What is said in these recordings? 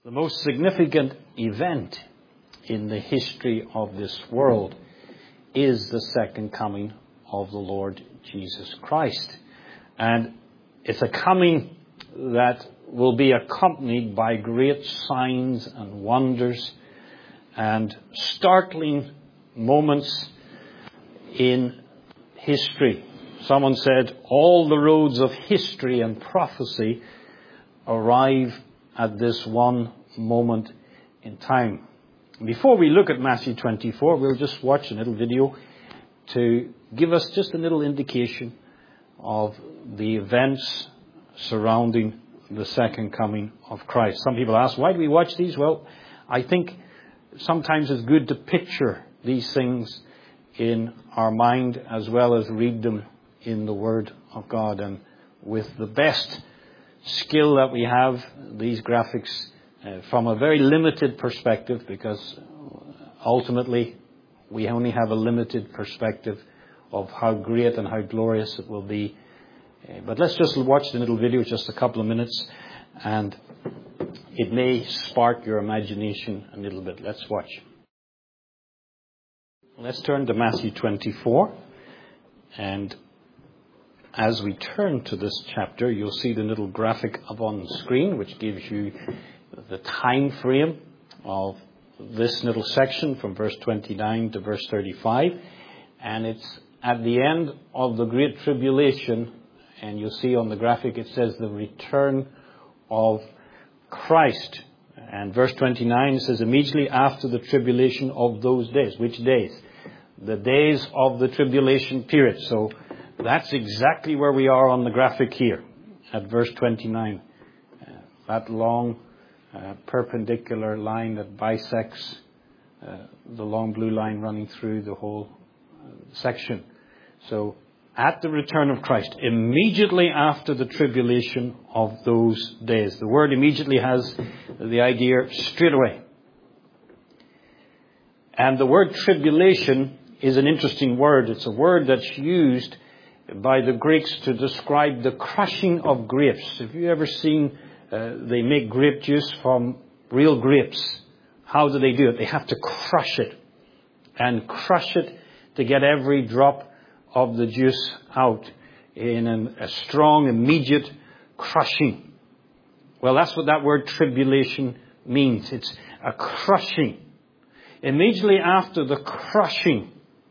The most significant event in the history of this world is the second coming of the Lord Jesus Christ. And it's a coming that will be accompanied by great signs and wonders and startling moments in history. Someone said all the roads of history and prophecy arrive at this one moment in time. Before we look at Matthew 24, we'll just watch a little video to give us just a little indication of the events surrounding the second coming of Christ. Some people ask, why do we watch these? Well, I think sometimes it's good to picture these things in our mind as well as read them in the Word of God. And with the best skill that we have, these graphics from a very limited perspective, because ultimately we only have a limited perspective of how great and how glorious it will be. But let's just watch the little video, just a couple of minutes, and it may spark your imagination a little bit. Let's watch. Let's turn to Matthew 24, and as we turn to this chapter, you'll see the little graphic up on the screen, which gives you the time frame of this little section from verse 29 to verse 35. And it's at the end of the Great Tribulation, and you'll see on the graphic it says the return of Christ. And verse 29 says, immediately after the tribulation of those days. Which days? The days of the tribulation period. So that's exactly where we are on the graphic here, at verse 29. That long perpendicular line that bisects the long blue line running through the whole section. So, at the return of Christ, immediately after the tribulation of those days. The word immediately has the idea straight away. And the word tribulation is an interesting word. It's a word that's used by the Greeks to describe the crushing of grapes. Have you ever seen they make grape juice from real grapes? How do they do it? They have to crush it and crush it to get every drop of the juice out in a strong, immediate crushing. Well, that's what that word tribulation means. It's a crushing. Immediately after the crushing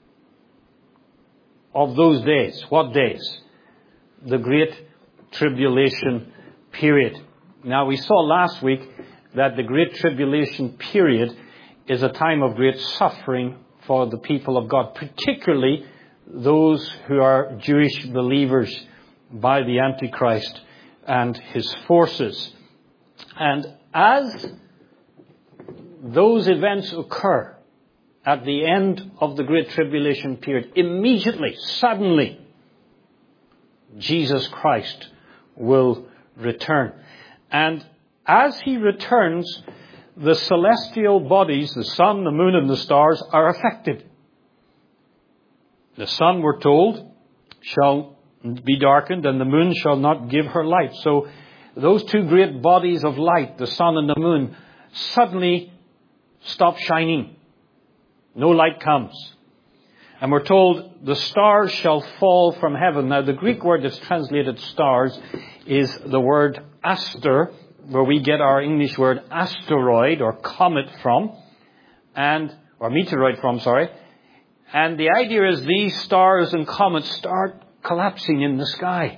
of those days. What days? The Great Tribulation period. Now, we saw last week that the Great Tribulation period is a time of great suffering for the people of God, particularly those who are Jewish believers by the Antichrist and his forces. And as those events occur at the end of the Great Tribulation period, immediately, suddenly, Jesus Christ will return. And as he returns, the celestial bodies, the sun, the moon, and the stars, are affected. The sun, we're told, shall be darkened, and the moon shall not give her light. So those two great bodies of light, the sun and the moon, suddenly stop shining. No light comes. And we're told the stars shall fall from heaven. Now, the Greek word that's translated stars is the word aster, where we get our English word asteroid or comet from, or meteoroid from, sorry. And the idea is these stars and comets start collapsing in the sky.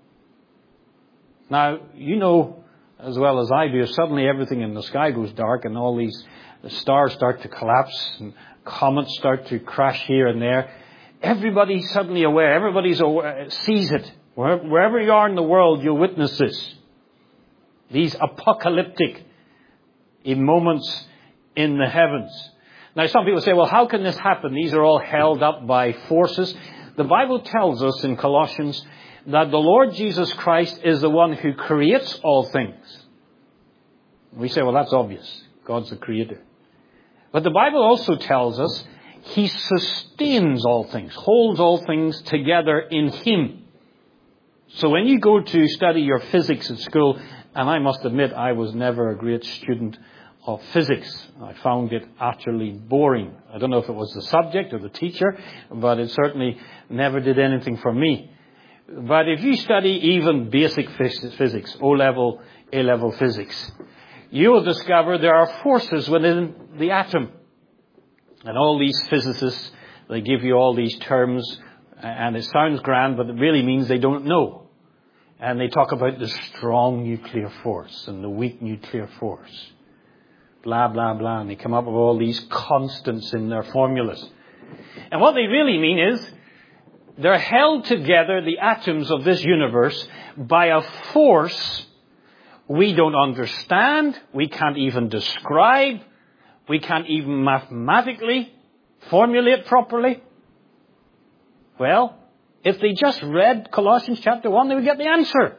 Now, you know as well as I do, suddenly everything in the sky goes dark and all these stars start to collapse and comets start to crash here and there. Everybody's suddenly aware. Everybody's aware, sees it. Wherever you are in the world, you'll witness this. These apocalyptic moments in the heavens. Now, some people say, well, how can this happen? These are all held up by forces. The Bible tells us in Colossians that the Lord Jesus Christ is the one who creates all things. We say, well, that's obvious. God's the creator. But the Bible also tells us he sustains all things, holds all things together in him. So when you go to study your physics at school And I must admit, I was never a great student of physics. I found it utterly boring. I don't know if it was the subject or the teacher, but it certainly never did anything for me. But if you study even basic physics, O-level, A-level physics, you will discover there are forces within the atom. And all these physicists, they give you all these terms, and it sounds grand, but it really means they don't know. And they talk about the strong nuclear force and the weak nuclear force. Blah, blah, blah. And they come up with all these constants in their formulas. And what they really mean is they're held together, the atoms of this universe, by a force we don't understand, we can't even describe, we can't even mathematically formulate properly. Well, if they just read Colossians chapter 1, they would get the answer.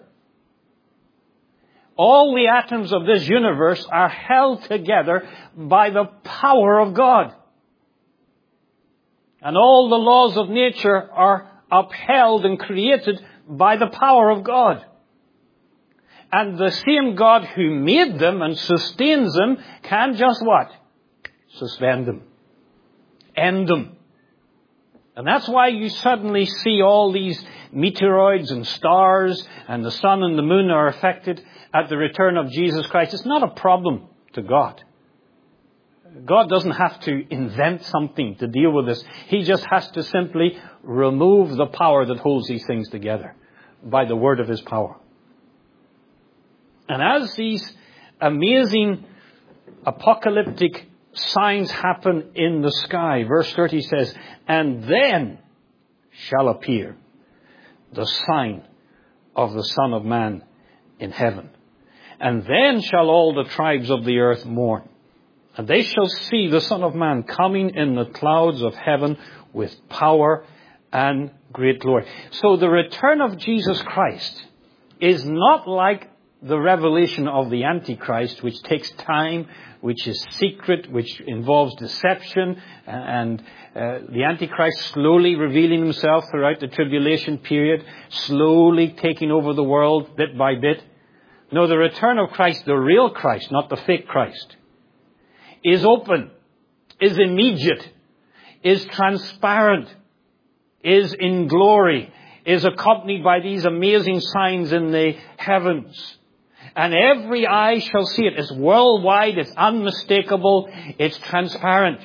All the atoms of this universe are held together by the power of God. And all the laws of nature are upheld and created by the power of God. And the same God who made them and sustains them can just what? Suspend them. End them. And that's why you suddenly see all these meteoroids and stars, and the sun and the moon are affected at the return of Jesus Christ. It's not a problem to God. God doesn't have to invent something to deal with this. He just has to simply remove the power that holds these things together by the word of his power. And as these amazing apocalyptic signs happen in the sky, verse 30 says, and then shall appear the sign of the Son of Man in heaven. And then shall all the tribes of the earth mourn. And they shall see the Son of Man coming in the clouds of heaven with power and great glory. So the return of Jesus Christ is not like the revelation of the Antichrist, which takes time, which is secret, which involves deception, and the Antichrist slowly revealing himself throughout the tribulation period, slowly taking over the world bit by bit. No, the return of Christ, the real Christ, not the fake Christ, is open, is immediate, is transparent, is in glory, is accompanied by these amazing signs in the heavens. And every eye shall see it. It's worldwide, it's unmistakable, it's transparent.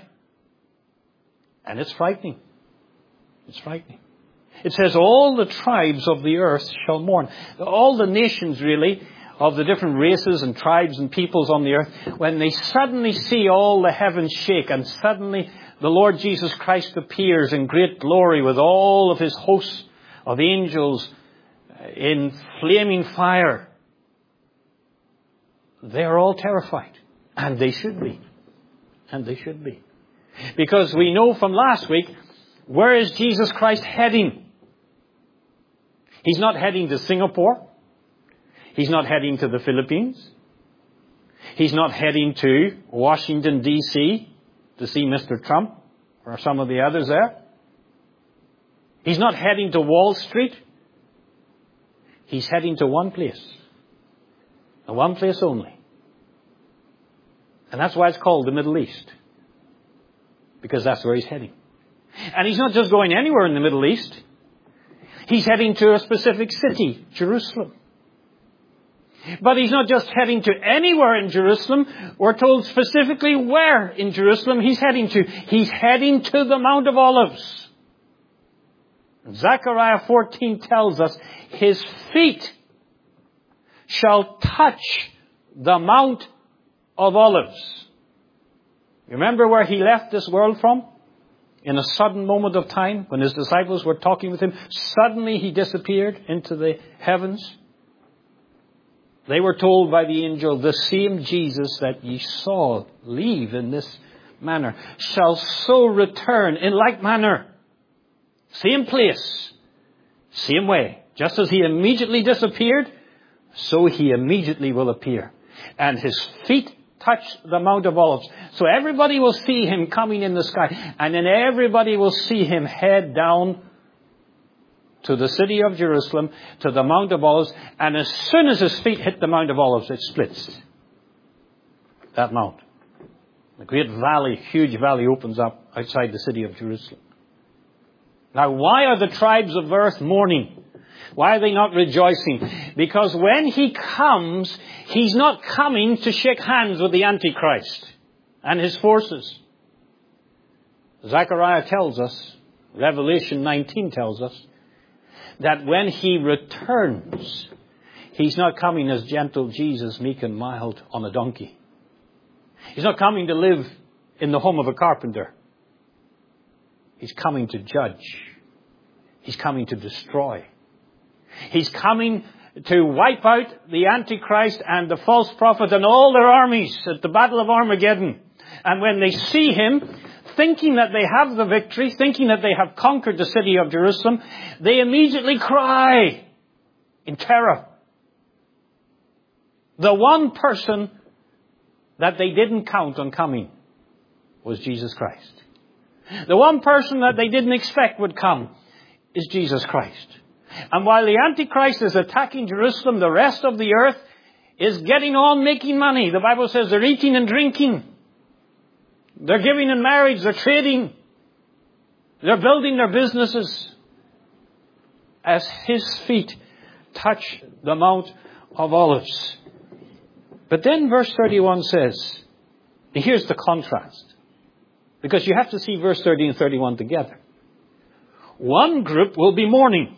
And it's frightening. It's frightening. It says all the tribes of the earth shall mourn. All the nations, really, of the different races and tribes and peoples on the earth, when they suddenly see all the heavens shake and suddenly the Lord Jesus Christ appears in great glory with all of his hosts of angels in flaming fire, they are all terrified. And they should be. And they should be. Because we know from last week, where is Jesus Christ heading? He's not heading to Singapore. He's not heading to the Philippines. He's not heading to Washington, D.C. to see Mr. Trump or some of the others there. He's not heading to Wall Street. He's heading to one place. And one place only. And that's why it's called the Middle East. Because that's where he's heading. And he's not just going anywhere in the Middle East. He's heading to a specific city, Jerusalem. But he's not just heading to anywhere in Jerusalem. We're told specifically where in Jerusalem he's heading to. He's heading to the Mount of Olives. Zechariah 14 tells us his feet shall touch the Mount of Olives. You remember where he left this world from? In a sudden moment of time, when his disciples were talking with him, suddenly he disappeared into the heavens. They were told by the angel, the same Jesus that ye saw leave in this manner shall so return in like manner. Same place, same way. Just as he immediately disappeared, so he immediately will appear. And his feet touch the Mount of Olives. So everybody will see him coming in the sky. And then everybody will see him head down to the city of Jerusalem, to the Mount of Olives, and as soon as his feet hit the Mount of Olives, it splits. That mount. The great valley, huge valley, opens up outside the city of Jerusalem. Now, why are the tribes of earth mourning? Why are they not rejoicing? Because when he comes, he's not coming to shake hands with the Antichrist and his forces. Zechariah tells us, Revelation 19 tells us, that when he returns, he's not coming as gentle Jesus, meek and mild, on a donkey. He's not coming to live in the home of a carpenter. He's coming to judge. He's coming to destroy. He's coming to wipe out the Antichrist and the false prophet and all their armies at the Battle of Armageddon. And when they see him, thinking that they have the victory, thinking that they have conquered the city of Jerusalem, they immediately cry in terror. The one person that they didn't count on coming was Jesus Christ. The one person that they didn't expect would come is Jesus Christ. And while the Antichrist is attacking Jerusalem, the rest of the earth is getting on making money. The Bible says they're eating and drinking. They're giving in marriage. They're trading. They're building their businesses as his feet touch the Mount of Olives. But then verse 31 says, here's the contrast. Because you have to see verse 30 and 31 together. One group will be mourning.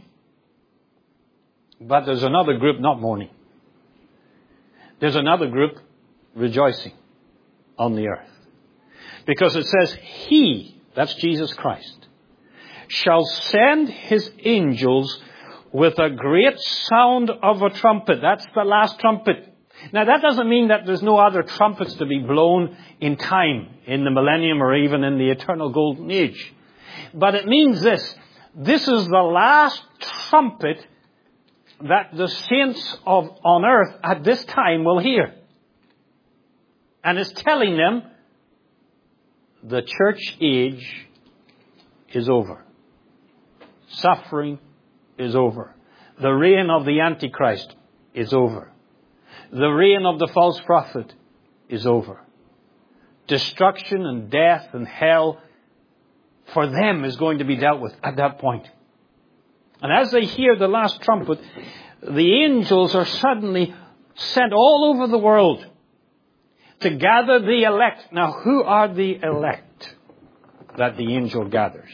But there's another group not mourning. There's another group rejoicing on the earth. Because it says, he, that's Jesus Christ, shall send his angels with a great sound of a trumpet. That's the last trumpet. Now that doesn't mean that there's no other trumpets to be blown in time, in the millennium or even in the eternal golden age. But it means this. This is the last trumpet that the saints on earth at this time will hear. And it's telling them the church age is over. Suffering is over. The reign of the Antichrist is over. The reign of the false prophet is over. Destruction and death and hell for them is going to be dealt with at that point. And as they hear the last trumpet, the angels are suddenly sent all over the world to gather the elect. Now, who are the elect that the angel gathers?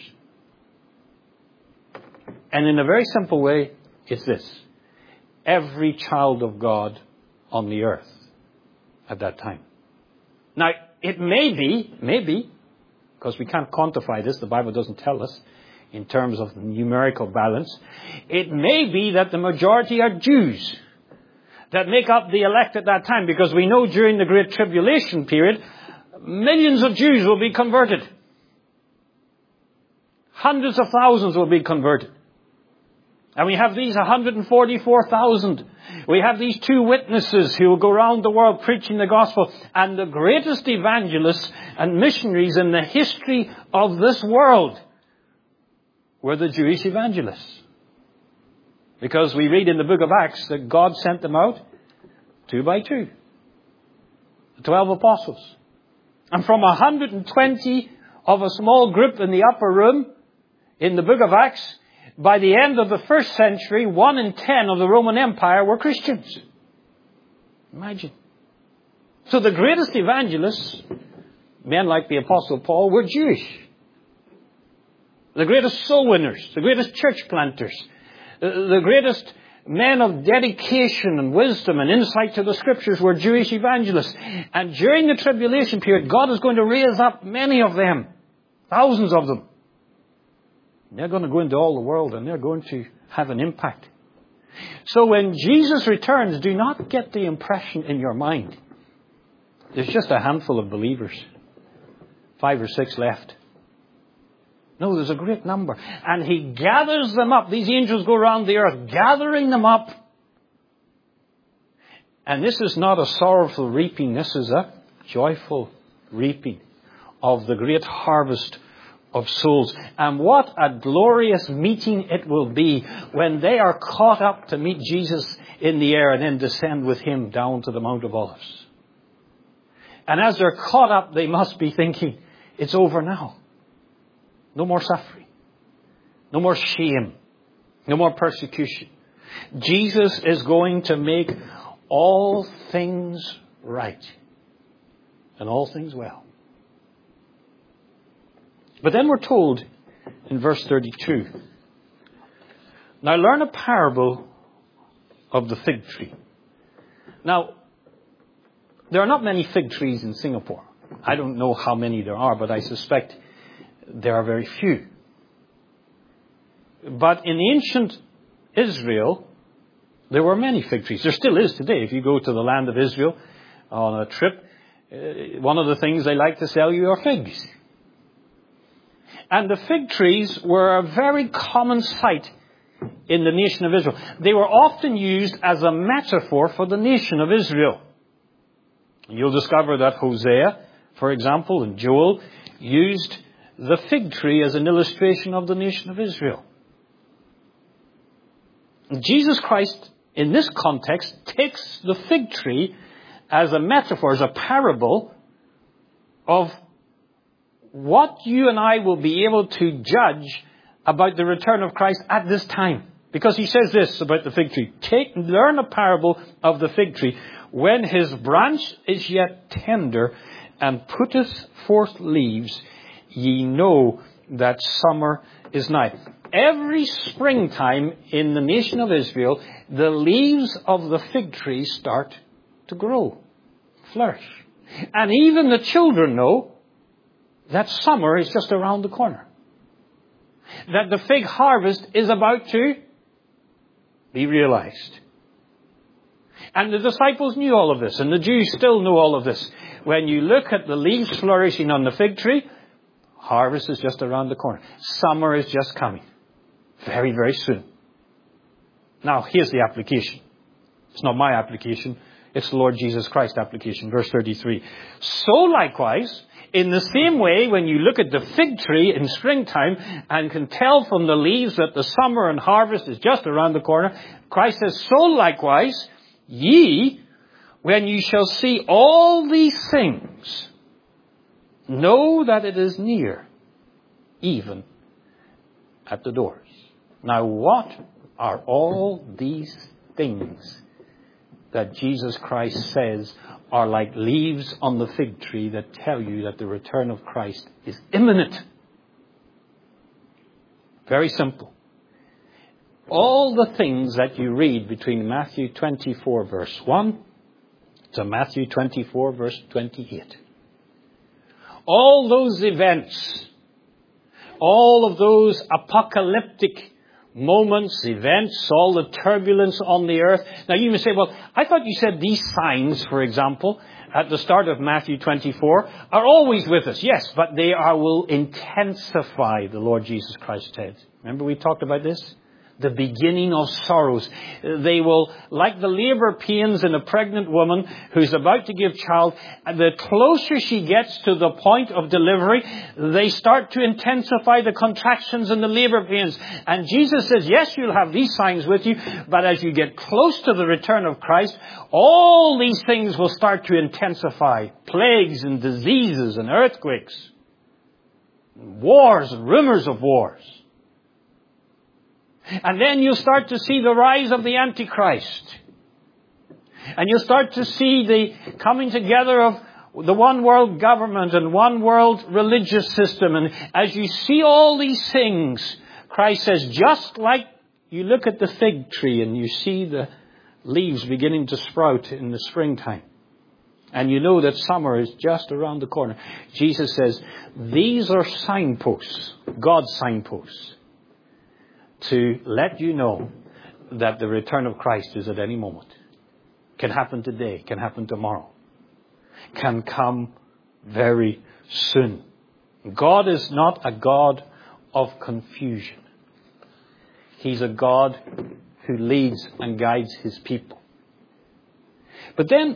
And in a very simple way, it's this. Every child of God on the earth at that time. Now, it may be, because we can't quantify this, the Bible doesn't tell us in terms of numerical balance, it may be that the majority are Jews that make up the elect at that time, because we know during the Great Tribulation period, millions of Jews will be converted. Hundreds of thousands will be converted. And we have these 144,000. We have these two witnesses who will go around the world preaching the gospel. And the greatest evangelists and missionaries in the history of this world were the Jewish evangelists. Because we read in the book of Acts that God sent them out 2 by 2. The 12 apostles. And from 120 of a small group in the upper room in the book of Acts, by the end of the first century, 1 in 10 of the Roman Empire were Christians. Imagine. So the greatest evangelists, men like the Apostle Paul, were Jewish. The greatest soul winners, the greatest church planters, the greatest men of dedication and wisdom and insight to the Scriptures were Jewish evangelists. And during the tribulation period, God is going to raise up many of them, thousands of them. They're going to go into all the world and they're going to have an impact. So when Jesus returns, do not get the impression in your mind there's just a handful of believers. 5 or 6 left. No, there's a great number. And he gathers them up. These angels go around the earth gathering them up. And this is not a sorrowful reaping. This is a joyful reaping of the great harvest of souls. And what a glorious meeting it will be when they are caught up to meet Jesus in the air and then descend with him down to the Mount of Olives. And as they're caught up, they must be thinking, it's over now. No more suffering. No more shame. No more persecution. Jesus is going to make all things right. And all things well. But then we're told in verse 32, now learn a parable of the fig tree. Now, there are not many fig trees in Singapore. I don't know how many there are, but I suspect there are very few. But in ancient Israel, there were many fig trees. There still is today. If you go to the land of Israel on a trip, one of the things they like to sell you are figs. And the fig trees were a very common sight in the nation of Israel. They were often used as a metaphor for the nation of Israel. You'll discover that Hosea, for example, and Joel used the fig tree as an illustration of the nation of Israel. Jesus Christ, in this context, takes the fig tree as a metaphor, as a parable of what you and I will be able to judge about the return of Christ at this time. Because he says this about the fig tree. Learn a parable of the fig tree. When his branch is yet tender and putteth forth leaves, ye know that summer is nigh. Every springtime in the nation of Israel, the leaves of the fig tree start to grow, flourish. And even the children know that summer is just around the corner. That the fig harvest is about to be realized. And the disciples knew all of this, and the Jews still know all of this. When you look at the leaves flourishing on the fig tree, harvest is just around the corner. Summer is just coming. Very, very soon. Now, here's the application. It's not my application. It's the Lord Jesus Christ's application. Verse 33. So likewise, in the same way, when you look at the fig tree in springtime and can tell from the leaves that the summer and harvest is just around the corner, Christ says, so likewise, ye, when you shall see all these things, know that it is near, even at the doors. Now, what are all these things that Jesus Christ says are like leaves on the fig tree that tell you that the return of Christ is imminent? Very simple. All the things that you read between Matthew 24 verse 1 to Matthew 24 verse 28. All those events, all of those apocalyptic moments, events, all the turbulence on the earth. Now you may say, well, I thought you said these signs, for example, at the start of Matthew 24, are always with us. Yes, but they will intensify, the Lord Jesus Christ said. Remember we talked about this? The beginning of sorrows. They will, like the labor pains in a pregnant woman who's about to give child, the closer she gets to the point of delivery, they start to intensify the contractions and the labor pains. And Jesus says, yes, you'll have these signs with you, but as you get close to the return of Christ, all these things will start to intensify. Plagues and diseases and earthquakes, wars and rumors of wars. And then you'll start to see the rise of the Antichrist. And you'll start to see the coming together of the one world government and one world religious system. And as you see all these things, Christ says, just like you look at the fig tree and you see the leaves beginning to sprout in the springtime, and you know that summer is just around the corner, Jesus says, these are signposts, God's signposts, to let you know that the return of Christ is at any moment. Can happen today, can happen tomorrow, can come very soon. God is not a God of confusion. He's a God who leads and guides his people. But then,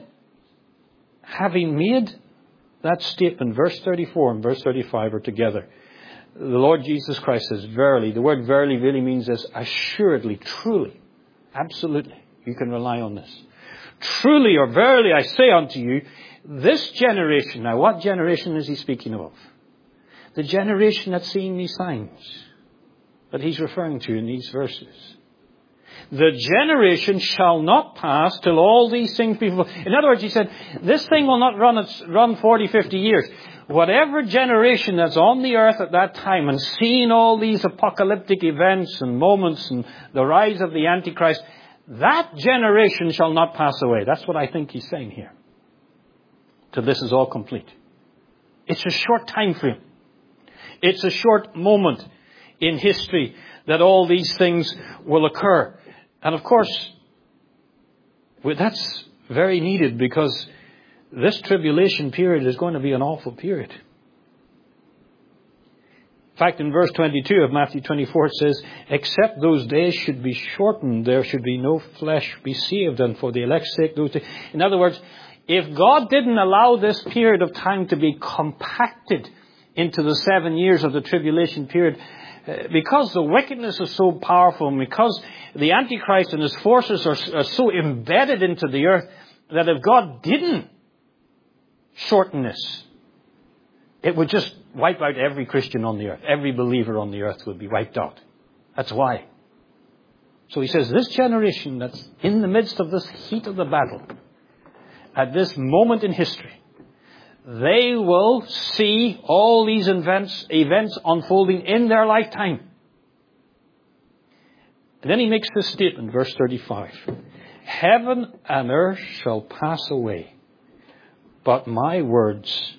having made that statement, verse 34 and verse 35 are together. The Lord Jesus Christ says, verily. The word verily really means this: assuredly, truly, absolutely. You can rely on this. Truly or verily I say unto you, this generation. Now what generation is he speaking of? The generation that's seeing these signs that he's referring to in these verses. The generation shall not pass till all these things be fulfilled. In other words, he said, this thing will not run 40, 50 years. Whatever generation that's on the earth at that time and seeing all these apocalyptic events and moments and the rise of the Antichrist, that generation shall not pass away. That's what I think he's saying here. Till this is all complete. It's a short time frame. It's a short moment in history that all these things will occur. And of course, that's very needed, because this tribulation period is going to be an awful period. In fact, in verse 22 of Matthew 24 it says, except those days should be shortened, there should be no flesh be saved, and for the elect's sake those days. In other words, if God didn't allow this period of time to be compacted into the 7 years of the tribulation period, because the wickedness is so powerful, and because the Antichrist and his forces are so embedded into the earth, that if God didn't shorten this, it would just wipe out every Christian on the earth. Every believer on the earth would be wiped out. That's why. So he says, this generation that's in the midst of this heat of the battle, at this moment in history, they will see all these events unfolding in their lifetime. And then he makes this statement, verse 35. Heaven and earth shall pass away, but my words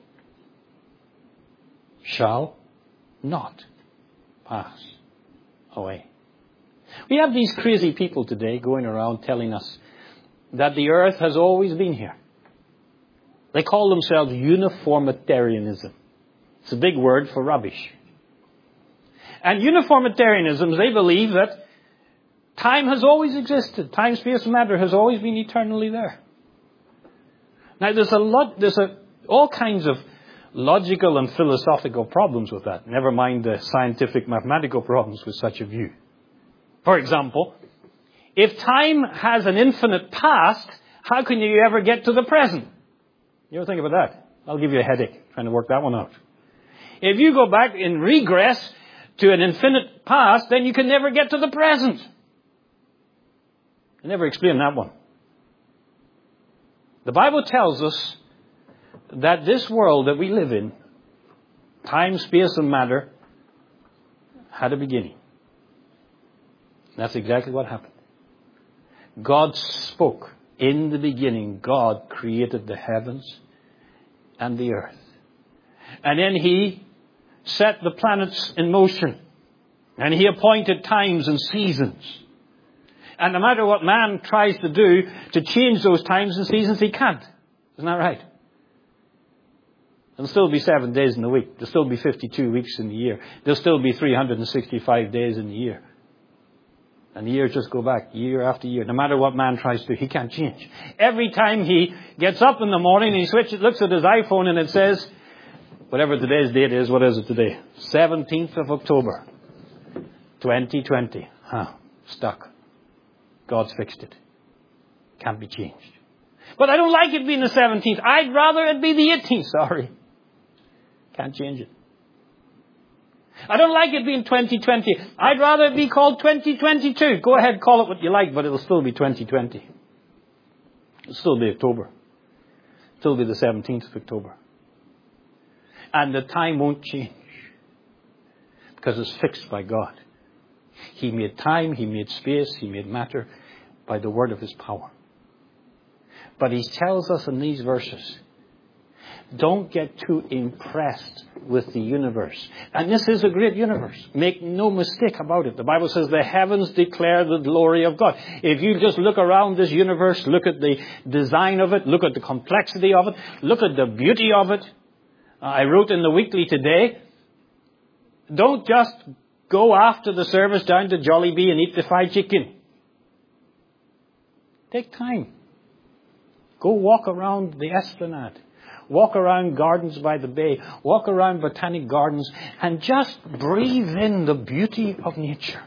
shall not pass away. We have these crazy people today going around telling us that the earth has always been here. They call themselves uniformitarianism. It's a big word for rubbish. And uniformitarianism, they believe that time has always existed. Time, space, and matter has always been eternally there. Now, there's all kinds of logical and philosophical problems with that. Never mind the scientific, mathematical problems with such a view. For example, if time has an infinite past, how can you ever get to the present? You ever think about that? I'll give you a headache trying to work that one out. If you go back in regress to an infinite past, then you can never get to the present. I never explained that one. The Bible tells us that this world that we live in, time, space, and matter, had a beginning. That's exactly what happened. God spoke. In the beginning, God created the heavens and the earth. And then He set the planets in motion. And He appointed times and seasons. And no matter what man tries to do to change those times and seasons, he can't. Isn't that right? There'll still be 7 days in the week. There'll still be 52 weeks in the year. There'll still be 365 days in the year. And the years just go back year after year. No matter what man tries to, he can't change. Every time he gets up in the morning and he looks at his iPhone and it says, whatever today's date is, what is it today? 17th of October, 2020. Stuck. God's fixed it. Can't be changed. But I don't like it being the 17th. I'd rather it be the 18th. Sorry. Can't change it. I don't like it being 2020. I'd rather it be called 2022. Go ahead, call it what you like, but it'll still be 2020. It'll still be October. It'll still be the 17th of October. And the time won't change. Because it's fixed by God. He made time, He made space, He made matter by the word of His power. But He tells us in these verses, don't get too impressed with the universe. And this is a great universe. Make no mistake about it. The Bible says the heavens declare the glory of God. If you just look around this universe, look at the design of it, look at the complexity of it, look at the beauty of it. I wrote in the Weekly today, don't just go after the service down to Jollibee and eat the fried chicken. Take time. Go walk around the Esplanade. walk around Gardens by the Bay, walk around Botanic Gardens, and just breathe in the beauty of nature.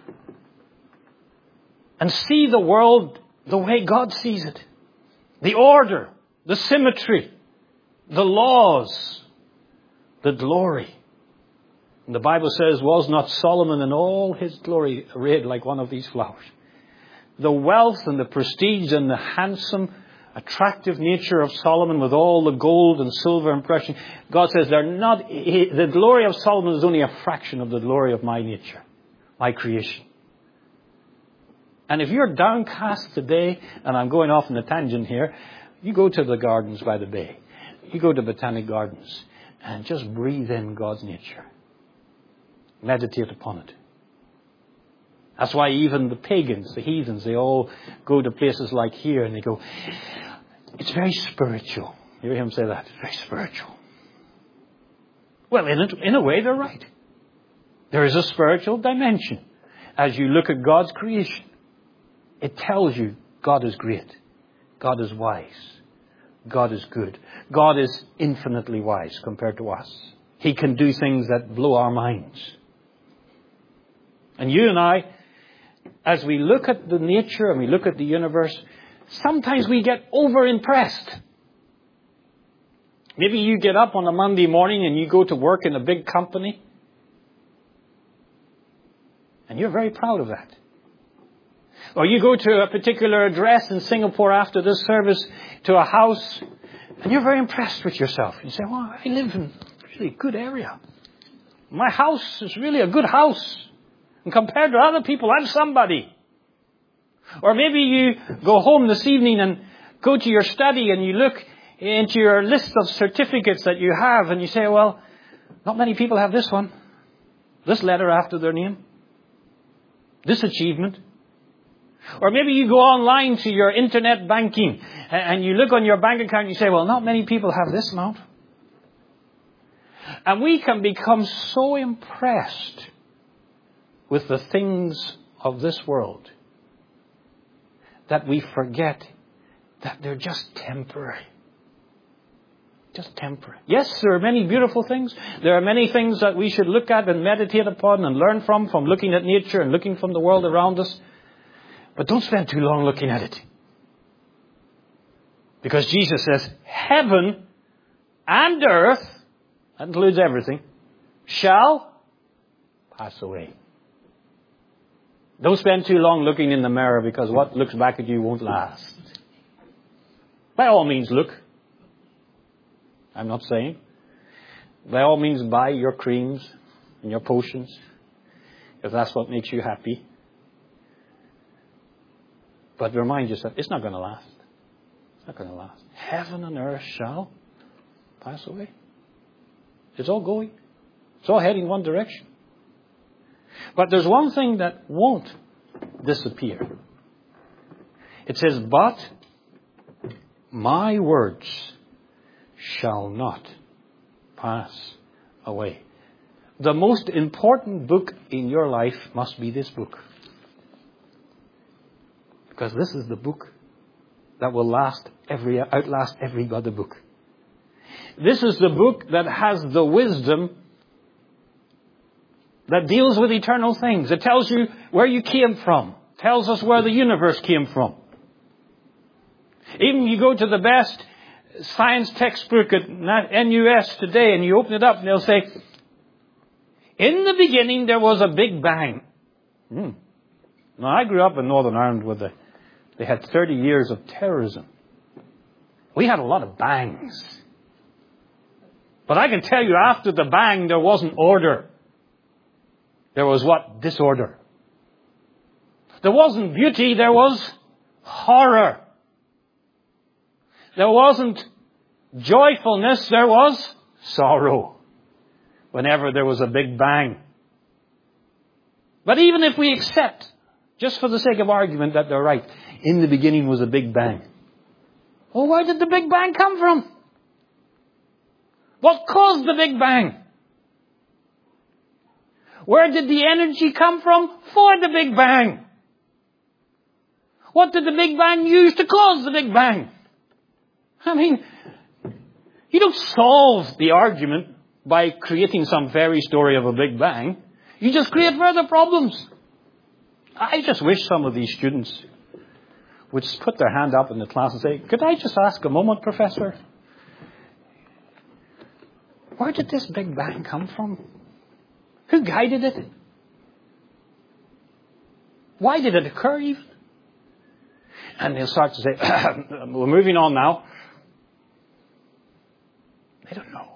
And see the world the way God sees it. The order, the symmetry, the laws, the glory. And the Bible says, was not Solomon in all his glory arrayed like one of these flowers? The wealth and the prestige and the handsome, attractive nature of Solomon with all the gold and silver and precious. God says the glory of Solomon is only a fraction of the glory of my nature, my creation. And if you're downcast today, and I'm going off on a tangent here, you go to the Gardens by the Bay. You go to Botanic Gardens and just breathe in God's nature. Meditate upon it. That's why even the pagans, the heathens, they all go to places like here and they go, it's very spiritual. You hear him say that? It's very spiritual. Well, in a way, they're right. There is a spiritual dimension. As you look at God's creation, it tells you God is great. God is wise. God is good. God is infinitely wise compared to us. He can do things that blow our minds. And you and I, as we look at the nature and we look at the universe, sometimes we get over-impressed. Maybe you get up on a Monday morning and you go to work in a big company. And you're very proud of that. Or you go to a particular address in Singapore after this service to a house and you're very impressed with yourself. You say, well, I live in a really good area. My house is really a good house. And compared to other people, I'm somebody. Or maybe you go home this evening and go to your study and you look into your list of certificates that you have and you say, well, not many people have this one. This letter after their name. This achievement. Or maybe you go online to your internet banking and you look on your bank account and you say, well, not many people have this amount. And we can become so impressed with the things of this world that we forget that they're just temporary. Just temporary. Yes, there are many beautiful things. There are many things that we should look at and meditate upon and learn from looking at nature and looking from the world around us. But don't spend too long looking at it. Because Jesus says, heaven and earth, that includes everything, shall pass away. Don't spend too long looking in the mirror because what looks back at you won't last. By all means, look. I'm not saying. By all means, buy your creams and your potions if that's what makes you happy. But remind yourself, it's not going to last. It's not going to last. Heaven and earth shall pass away. It's all going. It's all heading one direction. But there's one thing that won't disappear. It says, but my words shall not pass away. The most important book in your life must be this book. Because this is the book that will outlast every other book. This is the book that has the wisdom that deals with eternal things. It tells you where you came from. It tells us where the universe came from. Even you go to the best science textbook at NUS today and you open it up and they'll say, in the beginning there was a big bang. Now I grew up in Northern Ireland they had 30 years of terrorism. We had a lot of bangs. But I can tell you after the bang there wasn't order. There was what? Disorder. There wasn't beauty, there was horror. There wasn't joyfulness, there was sorrow. Whenever there was a big bang. But even if we accept, just for the sake of argument, that they're right, in the beginning was a big bang. Well, where did the big bang come from? What caused the big bang? Where did the energy come from for the big bang? What did the big bang use to cause the big bang? I mean, You don't solve the argument by creating some fairy story of a Big Bang. You just create further problems. I just wish some of these students would put their hand up in the class and say, could I just ask a moment, Professor? Where did this Big Bang come from? Who guided it? Why did it occur even? And they'll start to say, we're moving on now. They don't know.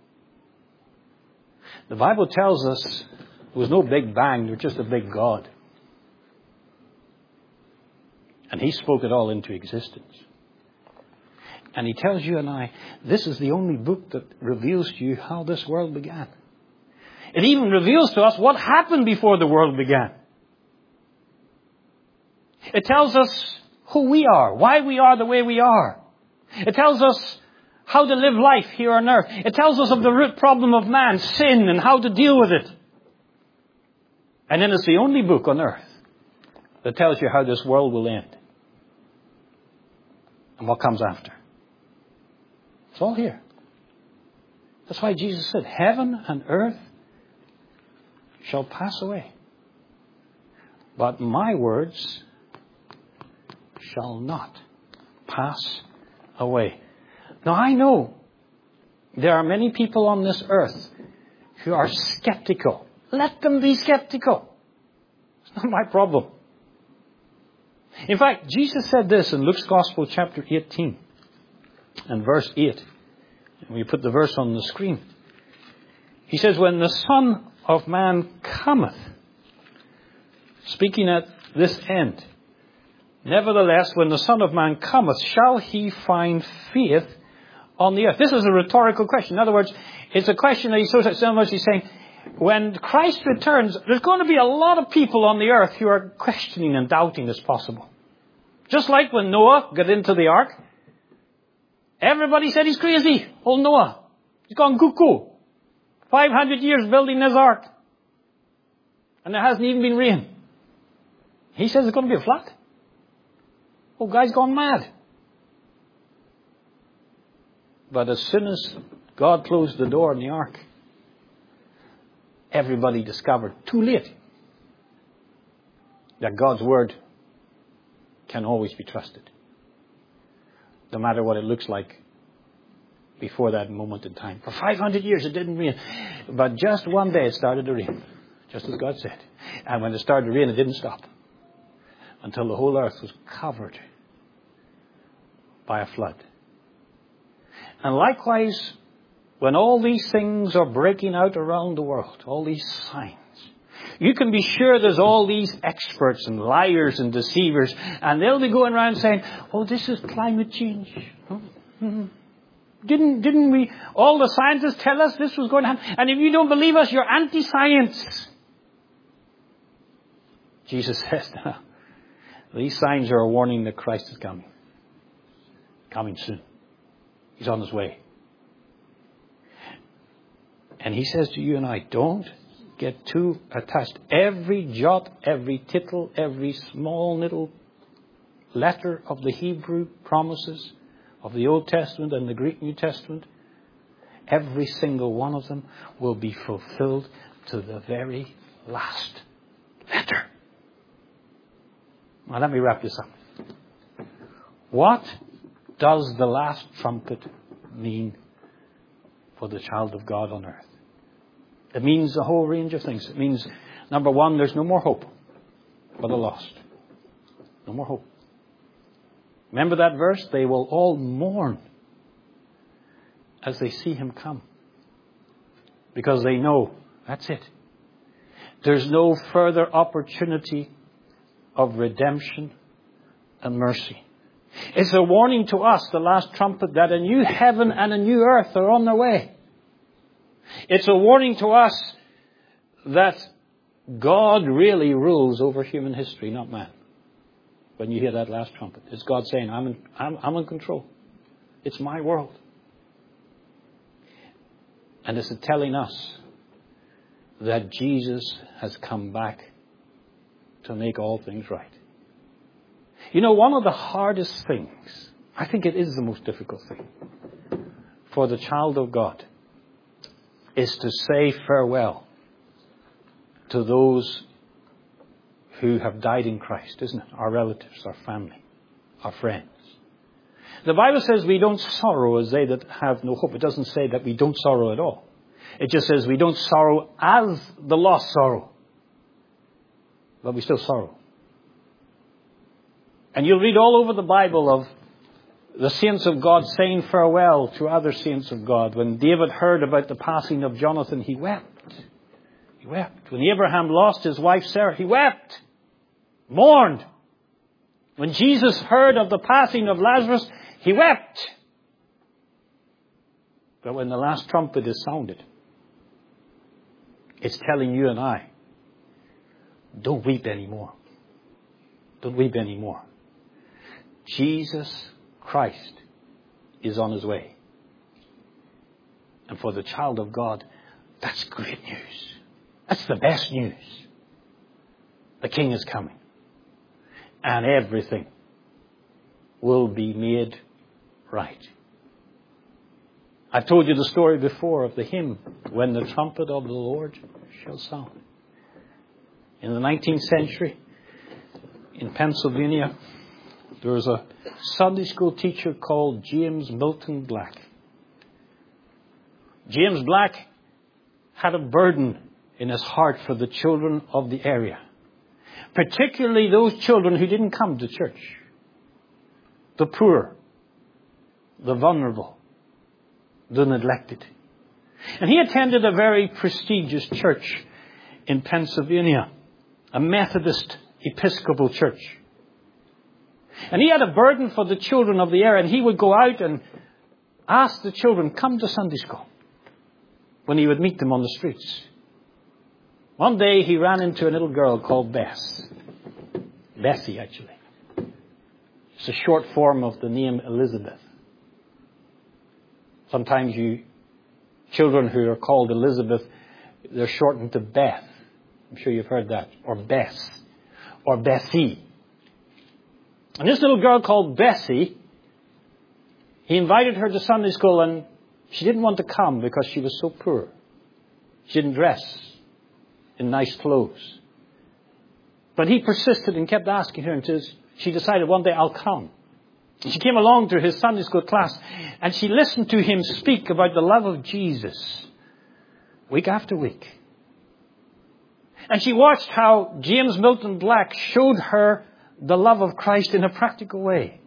The Bible tells us there was no Big Bang, there was just a big God. And He spoke it all into existence. And He tells you and I, this is the only book that reveals to you how this world began. It even reveals to us what happened before the world began. It tells us who we are, why we are the way we are. It tells us how to live life here on earth. It tells us of the root problem of man, sin, and how to deal with it. And then it's the only book on earth that tells you how this world will end. And what comes after. It's all here. That's why Jesus said, heaven and earth shall pass away, but my words shall not pass away. Now I know there are many people on this earth who are skeptical. Let them be skeptical. It's not my problem. In fact, Jesus said this in Luke's Gospel chapter 18 and verse 8. And we put the verse on the screen. He says, when the Son of Man cometh, speaking at this end, nevertheless, when the Son of Man cometh, shall He find faith on the earth? This is a rhetorical question. In other words, it's a question that He's so much He's saying, when Christ returns, there's going to be a lot of people on the earth who are questioning and doubting this possible. Just like when Noah got into the ark, everybody said he's crazy. Old Noah, he's gone cuckoo. 500 years building this ark, and there hasn't even been rain. He says there's going to be a flood. Oh, guy's gone mad. But as soon as God closed the door on the ark, everybody discovered, too late, that God's word can always be trusted. No matter what it looks like before that moment in time. For 500 years it didn't rain. But just one day it started to rain. Just as God said. And when it started to rain, it didn't stop. Until the whole earth was covered by a flood. And likewise, when all these things are breaking out around the world, all these signs, you can be sure there's all these experts and liars and deceivers, and they'll be going around saying, oh, this is climate change. Didn't we, all the scientists tell us this was going to happen? And if you don't believe us, you're anti-science. Jesus says, these signs are a warning that Christ is coming. Coming soon. He's on His way. And He says to you and I, don't get too attached. Every jot, every tittle, every small little letter of the Hebrew promises of the Old Testament and the Greek New Testament, every single one of them will be fulfilled to the very last letter. Now let me wrap this up. What does the last trumpet mean for the child of God on earth? It means a whole range of things. It means, number one, there's no more hope for the lost. No more hope. Remember that verse? They will all mourn as they see Him come. Because they know, that's it. There's no further opportunity of redemption and mercy. It's a warning to us, the last trumpet, that a new heaven and a new earth are on their way. It's a warning to us that God really rules over human history, not man. When you hear that last trumpet, it's God saying, I'm in control. It's my world. And it's telling us that Jesus has come back to make all things right. You know, one of the hardest things, I think it is the most difficult thing, for the child of God is to say farewell to those who have died in Christ, isn't it? Our relatives, our family, our friends. The Bible says we don't sorrow as they that have no hope. It doesn't say that we don't sorrow at all. It just says we don't sorrow as the lost sorrow. But we still sorrow. And you'll read all over the Bible of the saints of God saying farewell to other saints of God. When David heard about the passing of Jonathan, he wept. He wept. When Abraham lost his wife Sarah, he wept. Mourned. When Jesus heard of the passing of Lazarus, he wept. But when the last trumpet is sounded, it's telling you and I, don't weep anymore. Don't weep anymore. Jesus Christ is on his way. And for the child of God, that's great news. That's the best news. The King is coming. And everything will be made right. I've told you the story before of the hymn, When the Trumpet of the Lord Shall Sound. In the 19th century, in Pennsylvania, there was a Sunday school teacher called James Milton Black. James Black had a burden in his heart for the children of the area, particularly those children who didn't come to church. The poor, the vulnerable, the neglected. And he attended a very prestigious church in Pennsylvania, a Methodist Episcopal church. And he had a burden for the children of the area, and he would go out and ask the children, come to Sunday school, when he would meet them on the streets. One day he ran into a little girl called Bessie, actually. It's a short form of the name Elizabeth. Sometimes children who are called Elizabeth, they're shortened to Beth. I'm sure you've heard that. Or Bess. Or Bessie. And this little girl called Bessie, he invited her to Sunday school, and she didn't want to come because she was so poor. She didn't dress in nice clothes. But he persisted and kept asking her until she decided one day, I'll come. She came along to his Sunday school class, and she listened to him speak about the love of Jesus week after week. And she watched how James Milton Black showed her the love of Christ in a practical way.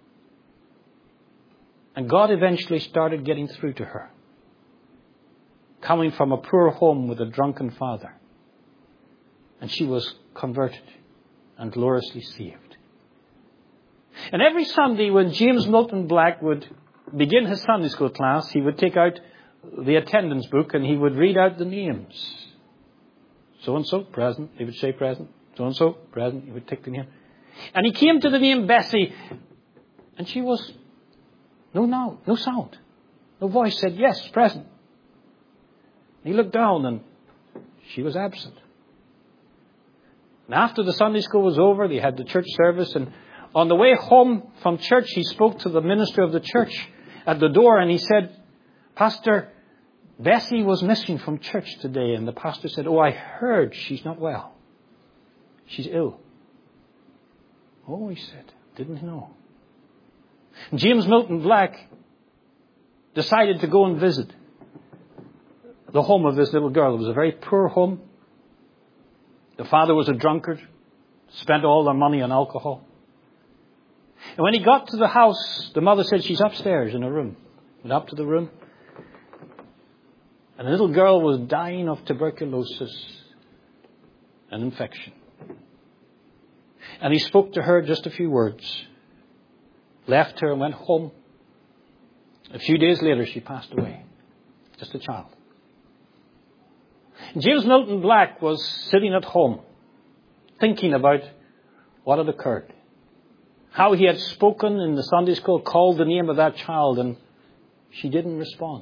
And God eventually started getting through to her, coming from a poor home with a drunken father. And she was converted and gloriously saved. And every Sunday when James Milton Black would begin his Sunday school class, he would take out the attendance book and he would read out the names. So-and-so, present. He would say present. So-and-so, present. He would take the name. And he came to the name Bessie, and she was no sound. No voice said, yes, present. He looked down and she was absent. And after the Sunday school was over, they had the church service, and on the way home from church, he spoke to the minister of the church at the door, and he said, Pastor, Bessie was missing from church today. And the pastor said, oh, I heard she's not well. She's ill. Oh, he said, didn't know. And James Milton Black decided to go and visit the home of this little girl. It was a very poor home. The father was a drunkard, spent all their money on alcohol. And when he got to the house, the mother said, she's upstairs in her room. Went up to the room. And the little girl was dying of tuberculosis and infection. And he spoke to her just a few words, left her and went home. A few days later, she passed away. Just a child. And James Milton Black was sitting at home, thinking about what had occurred. How he had spoken in the Sunday school, called the name of that child, and she didn't respond.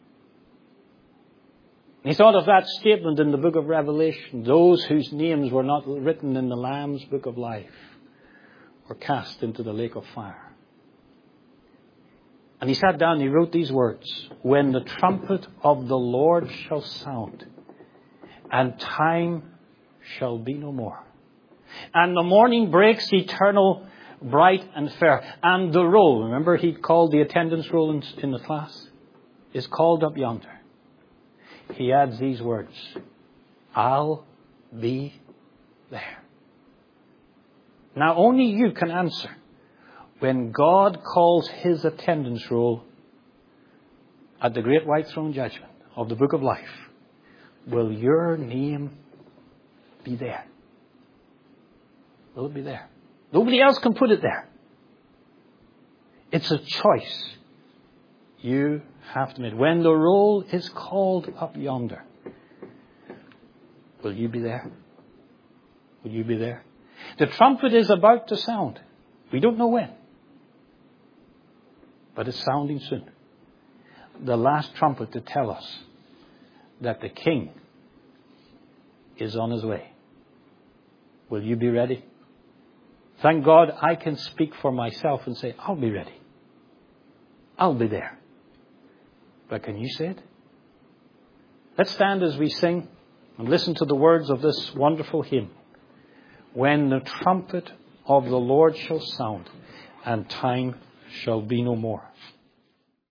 He thought of that statement in the book of Revelation, those whose names were not written in the Lamb's book of life were cast into the lake of fire. And he sat down and he wrote these words. When the trumpet of the Lord shall sound, and time shall be no more. And the morning breaks eternal, bright and fair. And the roll, remember he called the attendance roll in the class, is called up yonder. He adds these words. I'll be there. Now only you can answer. When God calls his attendance roll at the great white throne judgment of the book of life, will your name be there? Will it be there? Nobody else can put it there. It's a choice you have to make. When the roll is called up yonder, will you be there? Will you be there? The trumpet is about to sound. We don't know when. But it's sounding soon. The last trumpet to tell us that the King is on his way. Will you be ready? Thank God I can speak for myself and say, I'll be ready. I'll be there. But can you say it? Let's stand as we sing and listen to the words of this wonderful hymn. When the trumpet of the Lord shall sound, and time shall be no more.